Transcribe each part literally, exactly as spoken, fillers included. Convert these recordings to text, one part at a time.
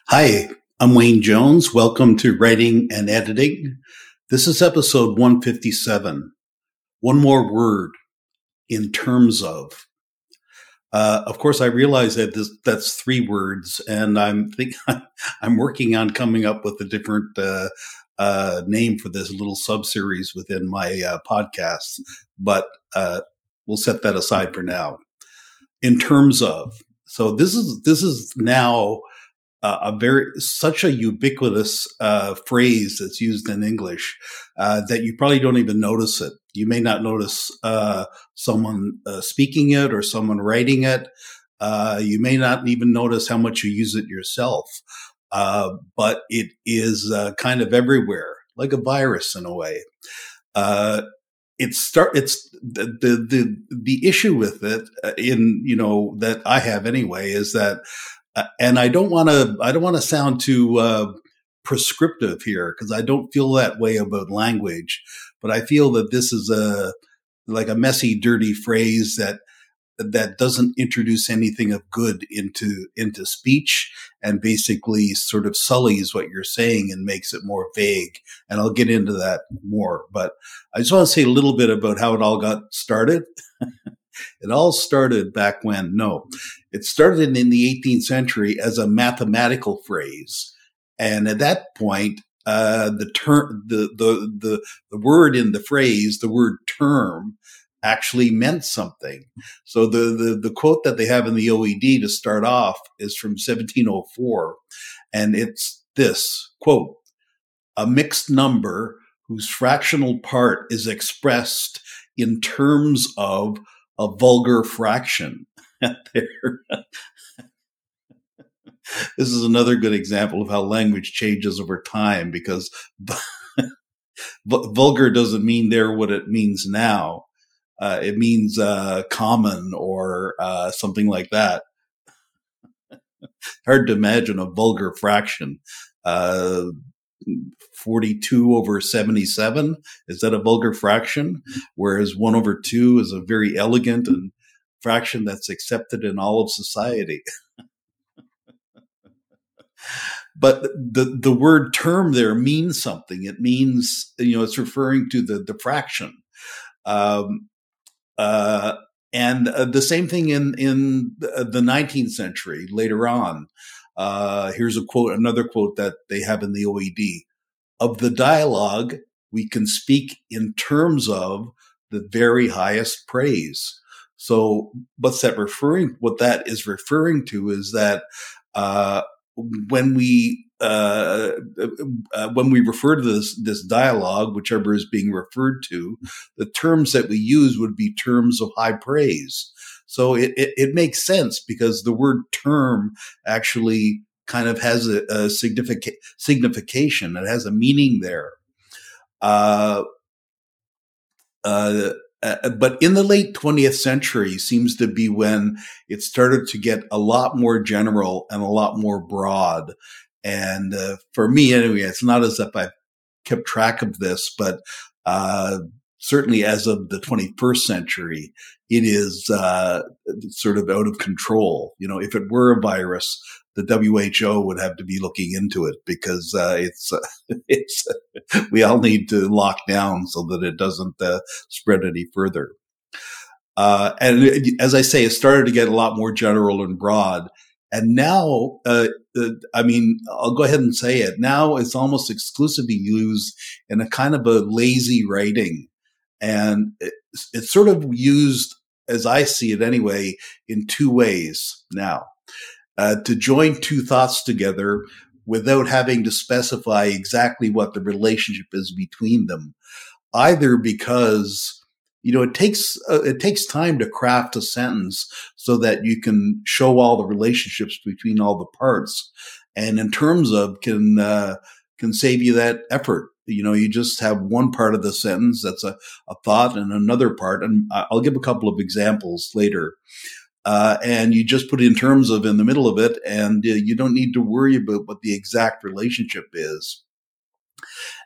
Hi, I'm Wayne Jones. Welcome to Writing and Editing. This is episode one fifty-seven. One more word, in terms of. Uh, of course, I realize that this, that's three words, and I'm think I'm working on coming up with a different uh, uh, name for this little sub-series within my uh, podcast, but uh, we'll set that aside for now. In terms of. So this is this is now uh, a very such a ubiquitous uh, phrase that's used in English uh, that you probably don't even notice it. You may not notice uh, someone uh, speaking it or someone writing it. Uh, you may not even notice how much you use it yourself. Uh, but it is uh, kind of everywhere, like a virus in a way. Uh, it's start. It's the, the the the issue with it in you know that I have anyway is that. Uh, and I don't want to. I don't want to sound too uh, prescriptive here because I don't feel that way about language. But I feel that this is a like a messy, dirty phrase that that doesn't introduce anything of good into into speech, and basically sort of sullies what you're saying and makes it more vague. And I'll get into that more. But I just want to say a little bit about how it all got started. It all started back when, no, it started in the eighteenth century as a mathematical phrase. And at that point, uh, the term, the, the, the, the word in the phrase, the word term actually meant something. So the, the, the quote that they have in the O E D to start off is from seventeen oh four. And it's this quote, a mixed number whose fractional part is expressed in terms of a vulgar fraction. This is another good example of how language changes over time because vulgar doesn't mean there what it means now. Uh, it means uh, common or uh, something like that. Hard to imagine a vulgar fraction. Uh, forty-two over seventy-seven, is that a vulgar fraction? Whereas one over two is a very elegant and fraction that's accepted in all of society. But the, the word term there means something. It means, you know, it's referring to the, the fraction. Um, uh, and uh, the same thing in, in the nineteenth century, later on. Uh, here's a quote, another quote that they have in the O E D. Of the dialogue, we can speak in terms of the very highest praise. So what's that referring, what that is referring to is that, uh, when we, uh, uh, when we refer to this, this dialogue, whichever is being referred to, the terms that we use would be terms of high praise. So it, it, it makes sense because the word term actually kind of has a, a signific- signification. It has a meaning there. Uh, uh, uh, but in the late twentieth century seems to be when it started to get a lot more general and a lot more broad. And uh, for me, anyway, it's not as if I've kept track of this, but uh, certainly as of the twenty-first century, it is uh, sort of out of control. You know, if it were a virus, the W H O would have to be looking into it because uh, it's uh, it's uh, we all need to lock down so that it doesn't uh, spread any further. Uh, and it, as I say, it started to get a lot more general and broad. And now, uh, uh, I mean, I'll go ahead and say it. Now it's almost exclusively used in a kind of a lazy writing. And it, it's sort of used, as I see it anyway, in two ways now. Uh, to join two thoughts together without having to specify exactly what the relationship is between them. Either because, you know, it takes uh, it takes time to craft a sentence so that you can show all the relationships between all the parts, and in terms of can uh, can save you that effort. You know, you just have one part of the sentence that's a, a thought and another part, and I'll give a couple of examples later. Uh, and you just put in terms of in the middle of it, and uh, you don't need to worry about what the exact relationship is.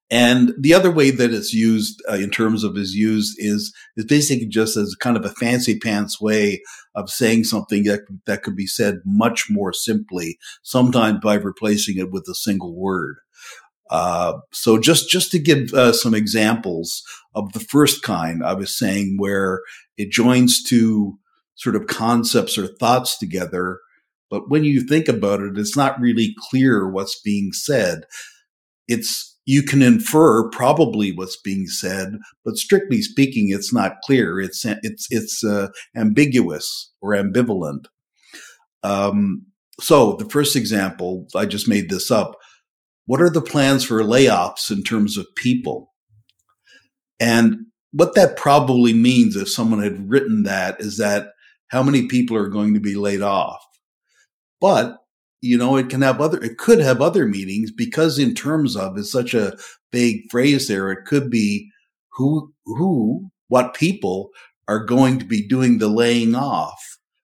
And the other way that it's used uh, in terms of is used is, is basically just as kind of a fancy pants way of saying something that, that could be said much more simply, sometimes by replacing it with a single word. Uh, so just, just to give uh, some examples of the first kind I was saying, where it joins two sort of concepts or thoughts together, but when you think about it, it's not really clear what's being said. It's, you can infer probably what's being said, but strictly speaking, it's not clear. It's, it's, it's, uh, ambiguous or ambivalent. Um, so the first example, I just made this up. What are the plans for layoffs in terms of people? And what that probably means, if someone had written that, is that how many people are going to be laid off? But you know, it can have other, it could have other meanings, because in terms of is such a vague phrase there. It could be who, who, what people are going to be doing the laying off.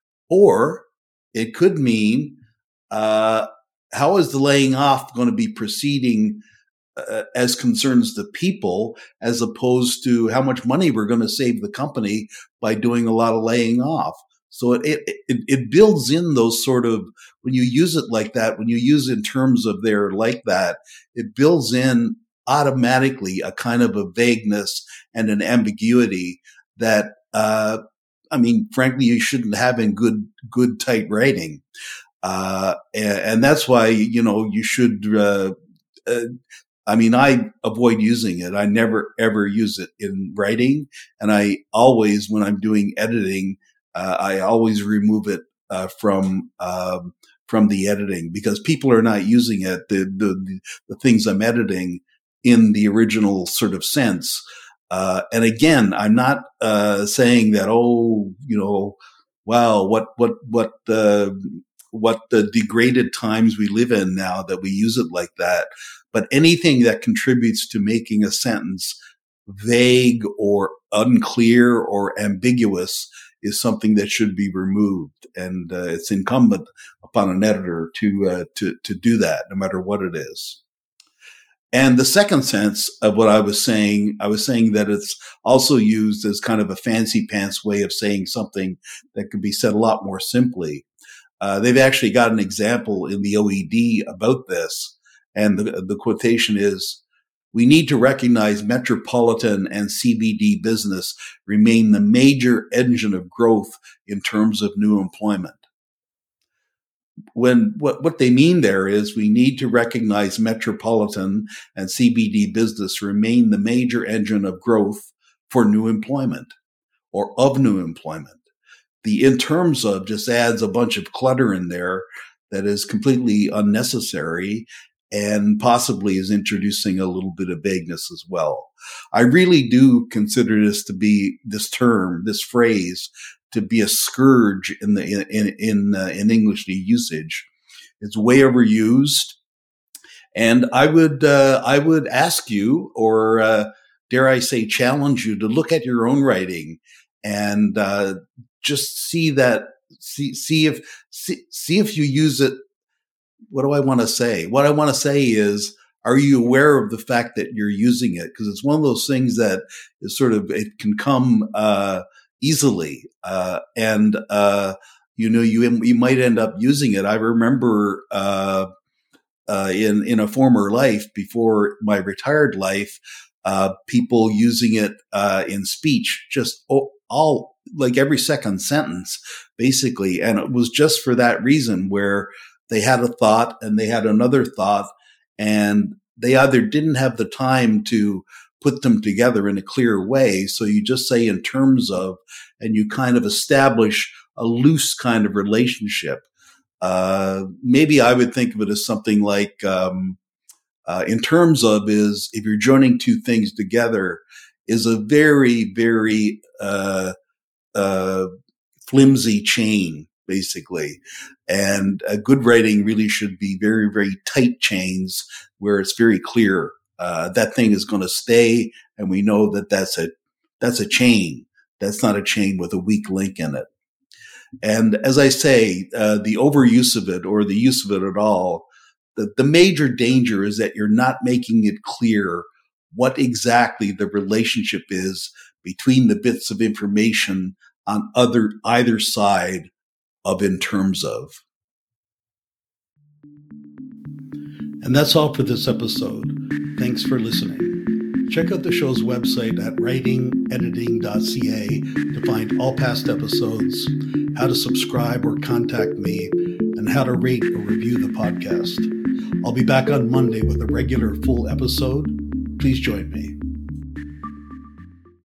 Or it could mean, uh, how is the laying off going to be proceeding uh, as concerns the people, as opposed to how much money we're going to save the company by doing a lot of laying off. So it, it, it, it builds in those sort of, when you use it like that, when you use it in terms of they're like that, it builds in automatically a kind of a vagueness and an ambiguity that, uh, I mean, frankly, you shouldn't have in good, good tight writing. Uh, and, and that's why, you know, you should, uh, uh, I mean, I avoid using it. I never, ever use it in writing. And I always, when I'm doing editing, Uh, I always remove it uh, from um, from the editing, because people are not using it, the, the the things I'm editing, in the original sort of sense. Uh, and again, I'm not uh, saying that, oh, you know, wow, what what what the what the degraded times we live in now that we use it like that. But anything that contributes to making a sentence vague or unclear or ambiguous is something that should be removed, and uh, it's incumbent upon an editor to uh, to to do that, no matter what it is. And the second sense of what I was saying, I was saying that it's also used as kind of a fancy pants way of saying something that could be said a lot more simply. Uh, they've actually got an example in the O E D about this, and the, the quotation is, "We need to recognize metropolitan and C B D business remain the major engine of growth in terms of new employment." When what, what they mean there is, we need to recognize metropolitan and C B D business remain the major engine of growth for new employment, or of new employment. The in terms of just adds a bunch of clutter in there that is completely unnecessary, and possibly is introducing a little bit of vagueness as well. I really do consider this to be, this term, this phrase, to be a scourge in the in in uh, in English usage. It's way overused, and I would uh, I would ask you, or uh, dare I say, challenge you to look at your own writing and uh, just see that see see if see, see if you use it. What do I want to say? What I want to say is, are you aware of the fact that you're using it? Because it's one of those things that is sort of, it can come uh, easily. Uh, and, uh, you know, you you might end up using it. I remember uh, uh, in, in a former life, before my retired life, uh, people using it uh, in speech, just all, all, like every second sentence, basically. And it was just for that reason, where they had a thought and they had another thought, and they either didn't have the time to put them together in a clear way. So you just say in terms of, and you kind of establish a loose kind of relationship. Uh, maybe I would think of it as something like, um, uh, in terms of is, if you're joining two things together, is a very, very, uh, uh, flimsy chain, basically. And a good writing really should be very, very tight chains where it's very clear, uh, that thing is going to stay. And we know that that's a, that's a chain. That's not a chain with a weak link in it. And as I say, uh, the overuse of it, or the use of it at all, the, the major danger is that you're not making it clear what exactly the relationship is between the bits of information on other either side of in terms of. And that's all for this episode. Thanks for listening. Check out the show's website at writing editing dot c a to find all past episodes, how to subscribe or contact me, and how to rate or review the podcast. I'll be back on Monday with a regular full episode. Please join me.